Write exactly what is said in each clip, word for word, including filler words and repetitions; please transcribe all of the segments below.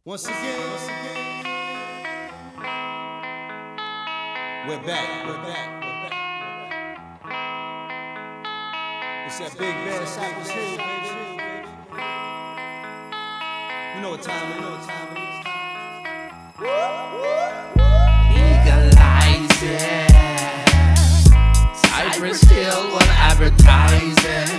Once again, once again, we're back, we're back, we're back, we're back. It's that big bad Cypress Hill, baby. You know what time it is, you know what time it is. Legalize it. Cypress Hill will advertise it.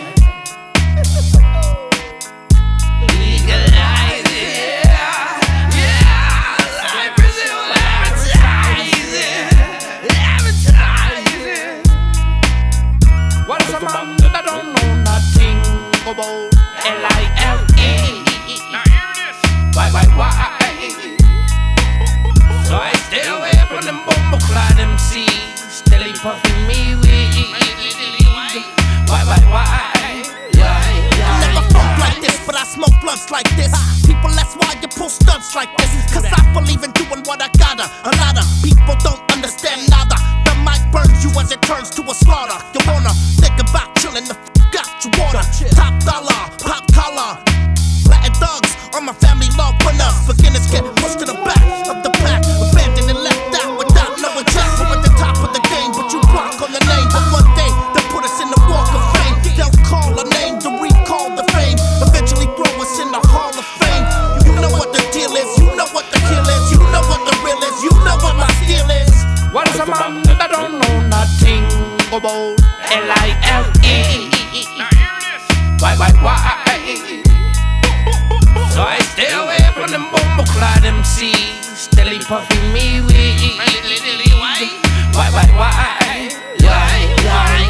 Legalize it. Yeah, Cypress Hill will advertise it. Advertise it. What's a man that don't know nothing about L I F E? Now hear this. Why, why, why? So I stay away from them bumble clad M Cs, steadily puffing me weed. Why, why, why? Yeah, yeah, never funk like this, but I smoke blunts like this. People, that's why you pull stunts like this. Cause I believe in doing what I gotta. A lot of people don't understand nada. The mic burns you as it turns to a slaughter. You wanna think about chilling the f out you water. Top dollar, pop collar. Latin thugs on my family law winners. Beginners get pushed to the back of the pack, abandoned and left out without knowing jack. We're at the top of the game, but you block on the name. But one day they'll put us in the walk of fame. They'll call a name to recall the fame. Eventually throw us in the hall of fame. You know what the deal is, you know what the kill is, you know what the real is, you know what my steel is. What's a man that don't know nothing about L I F E? Now hear this. Why, why, why? So I stay away from them bumble clad M Cs, steadily puffing me weed. Why, why, why? Yeah, yeah,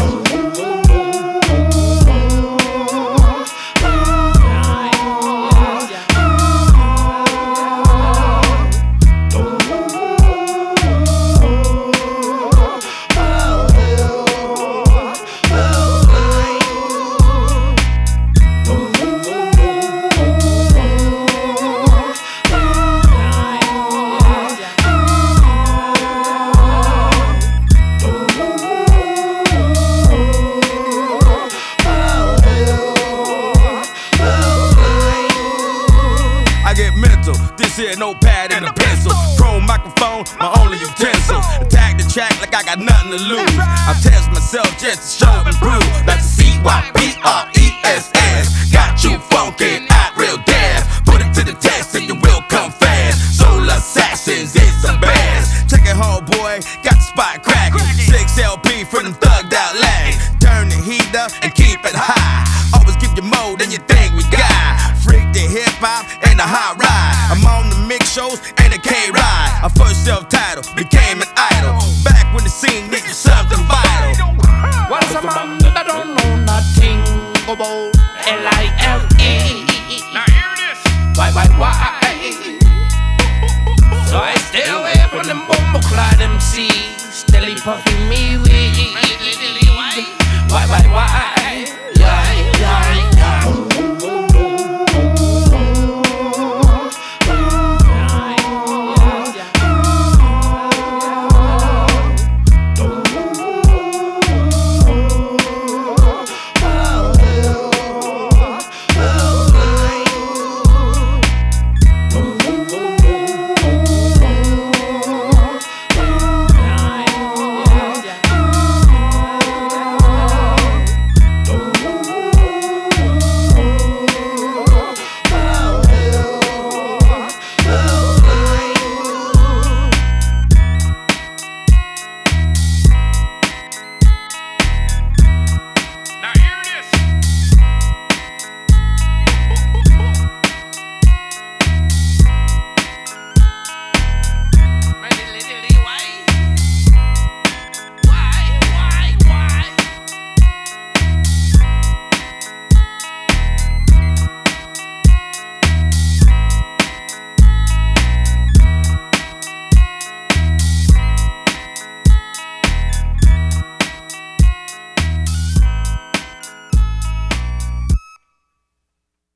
This here notepad and a pencil, chrome microphone, my only utensil. Attack the track like I got nothing to lose. I test myself just to show and prove. That's C Y P R E S S. Got you funky, act real deaf. Put it to the test and you will come fast. Soul assassins, it's the best. Check it home, boy, got the spot cracking. Six L P for them thugged out lags. Turn the heat up and keep it high. Always give you more than you think we got. Freak the hip hop and the hot ride. I'm on the mix shows and the K-Ride. I first self-titled, became an idol. Back when the scene needed something vital. What's a man that don't know nothing about L I F E? Now hear this. Why, why, why? So I stay away from them bumble clad M Cs, steadily puffing me weed. Why, why, why?